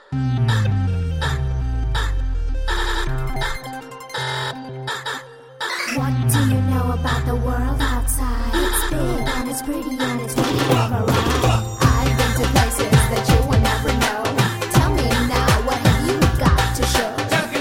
What do you know about the world outside? It's big and it's pretty and it's really alright. I've been to places that you will never know. Tell me now, what have you got to show?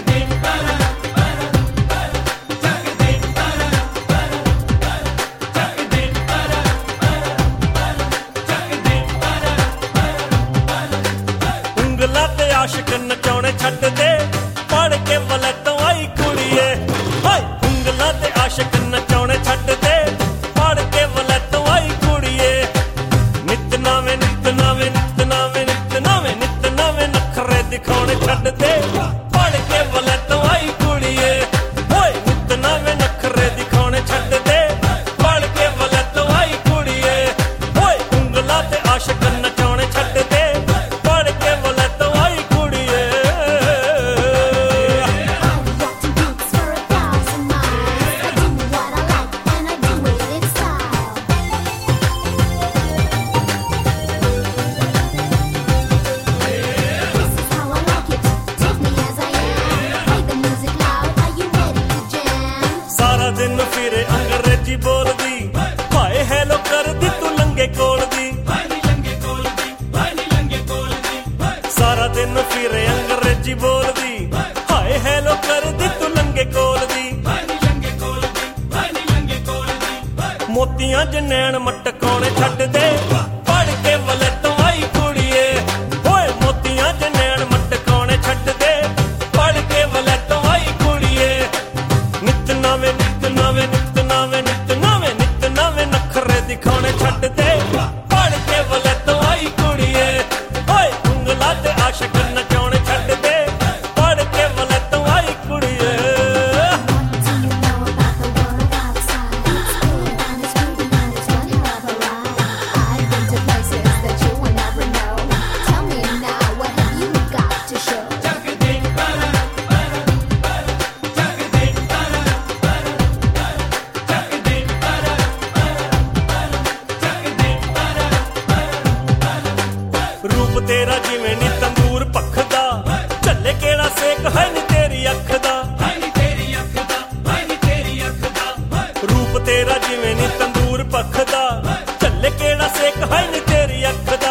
ਉਂਗਲਾਂ ਤੇ ਆਸ਼ਿਕ ਨਚਾਉਣੇ ਛੱਡ ਦੇ ਪੜ ਕੇ ਵਲੈਤੋਂ ਆਈ ਕੁੜੀਏ ਹਾਏ ਉਂਗਲਾਂ ਤੇ ਆਸ਼ਿਕ ਨਚਾਉਣੇ ਛੱਡ ਦੇ ਪੜ ਕੇ ਵਲੈਤੋਂ ਆਈ ਕੁੜੀਏ ਨਿਤ ਨਵੇਂ ਨਿਤ ਨਵੇਂ ਨਿਤ ਨਵੇਂ ਨਿਤ ਨਵੇਂ ਨਿਤ ਨਵੇਂ ਨਖਰੇ ਦਿਖਾਉਣੇ ਛੱਡ ਦੇ ਪੜ ਕੇ ਵਲੈਤੋਂ ਆਈ ਕੁੜੀਏ ਹੋਏ ਨਿਤ ਨਵੇਂ ਨਖਰੇ ਦਿਖਾਉਣੇ ਛੱਡ ਦੇ ਪੜ ਕੇ ਵਲੈਤੋਂ ਆਈ ਕੁੜੀਏ ਹੋਏ ਉਂਗਲਾਂ ਤੇ ਆਸ਼ਿਕ ਨਚਾਉਣੇ ਛੱਡ ਦੇ ਦਿਨ ਫਿਰੇ ਅੰਗਰੇਜ਼ੀ ਬੋਲਦੀ ਹਾਏ ਹੈਲੋ ਕਰਦੀ ਤੂੰ ਲੰਗੇ ਕੋਲ ਦੀ ਸਾਰਾ ਦਿਨ ਫਿਰੇ ਅੰਗਰੇਜ਼ੀ ਬੋਲਦੀ ਹਾਏ ਹੈਲੋ ਕਰਦੀ ਤੂੰ ਲੰਗੇ ਕੋਲ ਦੀ ਮੋਤੀਆਂ ਚ ਨੈਣ ਮਟਕਾਉਣੇ ਛੱਡ ਦੇ ਪੜ ਕੇ ਵਲੈਤੋਂ ਆਈ ਕੁੜੀਏ ਹੋਏ ਮੋਤੀਆਂ ਚ ਨੈਣ ਮਟਕਾਉਣੇ ਛੱਡ ਦੇ ਪੜ ਕੇ ਵਲੈਤੋਂ ਆਈ ਕੁੜੀਏ ਨਿਤ ਨਵੇਂ ਨਿਤ ਨਵੇਂ ਨਿਤ ਨਵੇਂ ਨਿਤ ਨਵੇਂ ਨਿਤ ਨਵੇਂ ਨਖਰੇ ਦਿਖਾਉਣੇ ਛੱਡ ਦੇ ਪੜ ਕੇ ਵਲੈਤੋਂ ਆਈ ਕੁੜੀਏ ਹੋਏ ਉਂਗਲਾਂ ਤੇ ਆਸ਼ਿਕ ਨਚਾਉਣੇ ਛੱਡ ਦੇ ਪੜ ਕੇ ਵਲੈਤੋਂ ਆਈ ਕੁੜੀਏ ਰੂਪ ਤੇਰਾ ਜਿਵੇਂ ਨੀ ਤੰਦੂਰ ਭਖਦਾ ਝੱਲੇ ਕਿਹੜਾ ਸੇਕ ਹੈ ਨੀ ਤੇਰੀ ਅੱਖ ਦਾ ਰੂਪ ਤੇਰਾ ਜਿਵੇਂ ਨੀ ਤੰਦੂਰ ਭਖਦਾ ਝੱਲੇ ਕਿਹੜਾ ਸੇਕ ਹੈ ਨੀ ਤੇਰੀ ਅੱਖ ਦਾ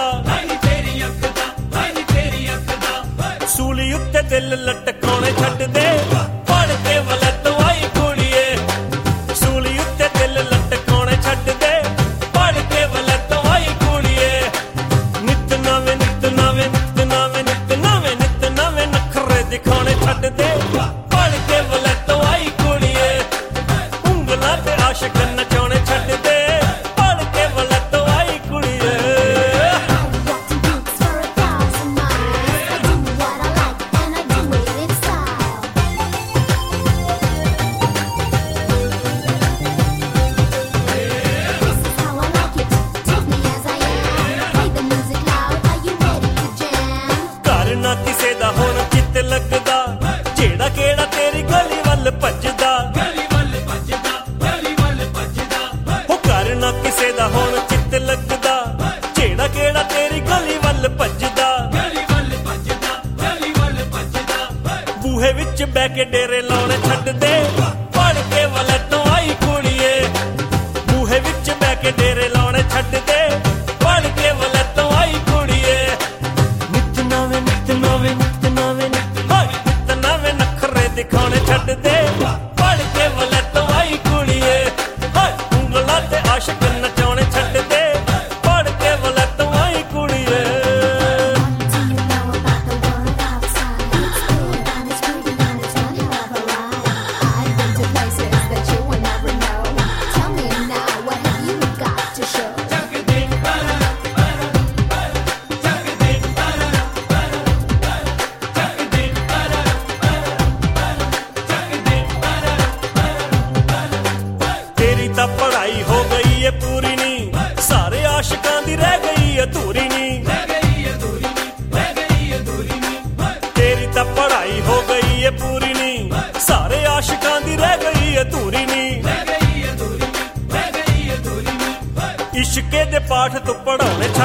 ਸੂਲੀ ਉੱਤੇ ਦਿਲ ਲਟਕਾਉਣੇ ਛੱਡ ਦੇ ਪੜ ਕੇ ਵਲੈਤੋਂ ਆਈ ਕੁੜੀਏ ਸੂਲੀ ਉੱਤੇ ਦਿਲ ਲਟਕਾਉਣੇ ਛੱਡ ਦੇ ਪੜ ਕੇ ਵਲੈਤੋਂ ਆਈ ਕੁੜੀਏ ਨਿਤ ਨਵੇਂ ਨਿਤ ਨਵੇਂ ਨਿਤ ਨਵੇਂ ਨਿਤ ਨਵੇਂ ਨਿਤ ਨਵੇਂ ਨਖਰੇ ਦਿਖਾਉਣੇ ਛੱਡ ਦੇ ਪੜ ਕੇ ਵਲੈਤੋਂ ਆਈ ਕੁੜੀਏ ਉਂਗਲਾਂ ਤੇ ਆਸ਼ਿਕ ਨਚਾਉਣੇ ਛੱਡ ਦੇ ਪੜ ਕੇ ਵਲੈਤੋਂ ਆਈ ਕੁੜੀਏ ਘਰ ਨਾ ਕਿਸੇ ਦਾ ਹੁਣ ਚਿੱਤ ਲੱਗਦਾ ਜਿਹੜਾ ਕਿਹੜਾ ਤੇਰੀ ਗਲੀ ਵੱਲ ਭੱਜਦਾ ਹੋ ਘਰ ਨਾ ਕਿਸੇ ਦਾ ਹੁਣ ਚਿੱਤ ਲੱਗਦਾ ਜਿਹੜਾ ਕਿਹੜਾ ਤੇਰੀ ਗਲੀ ਵੱਲ ਭੱਜਦਾ ਬੂਹੇ ਵਿੱਚ ਬਹਿ ਕੇ ਡੇਰੇ ਲਾਉਣੇ ਛੱਡ ਦੇ ਪੜ ਕੇ ਵਲੈਤੋਂ ਆਈ ਕੁੜੀਏ ਬੂਹੇ ਵਿੱਚ ਬਹਿ ਕੇ ਡੇਰੇ ਲਾਉਣੇ ਛੱਡ ਦੇ ਪੜ ਕੇ ਵਲੈਤੋਂ ਆਈ ਕੁੜੀਏ ਨਿਤ ਨਵੇਂ ਨਿਤ ਨਵੇਂ ਨਿਤ ਨਵੇਂ ਨਿਤ ਨਵੇਂ ਨਖਰੇ ਦਿਖਾਉਣੇ ਛੱਡ ਦੇ ਪੜ ਕੇ ਵਲੈਤੋਂ ਆਈ ਕੁੜੀਏ ਹਾਏ ਉਂਗਲਾਂ ਤੇ ਆਸ਼ਿਕ ਨਚਾਉਣੇ ਛੱਡ ਦੇ ਪੜ ਕੇ ਵਲੈਤੋਂ ਆਈ ਕੁੜੀਏ ਤੇਰੀ ਤਾਂ ਪੜ੍ਹਾਈ ਹੋ ਗਈ ਏ ਪੂਰੀ ਨੀ ਸਾਰੇ ਆਸ਼ਿਕਾਂ ਦੀ ਰਹਿ ਗਈ ਅਧੂਰੀ ਨੀ ਤੇਰੀ ਤਾਂ ਪੜ੍ਹਾਈ ਹੋ ਗਈ ਏ ਪੂਰੀ ਨੀ ਸਾਰੇ ਆਸ਼ਿਕਾਂ ਦੀ ਰਹਿ ਗਈ ਅਧੂਰੀ ਨੀ ਇਸ਼ਕੇ ਦੇ ਪਾਠ ਤੂੰ ਪੜਾਉਣੇ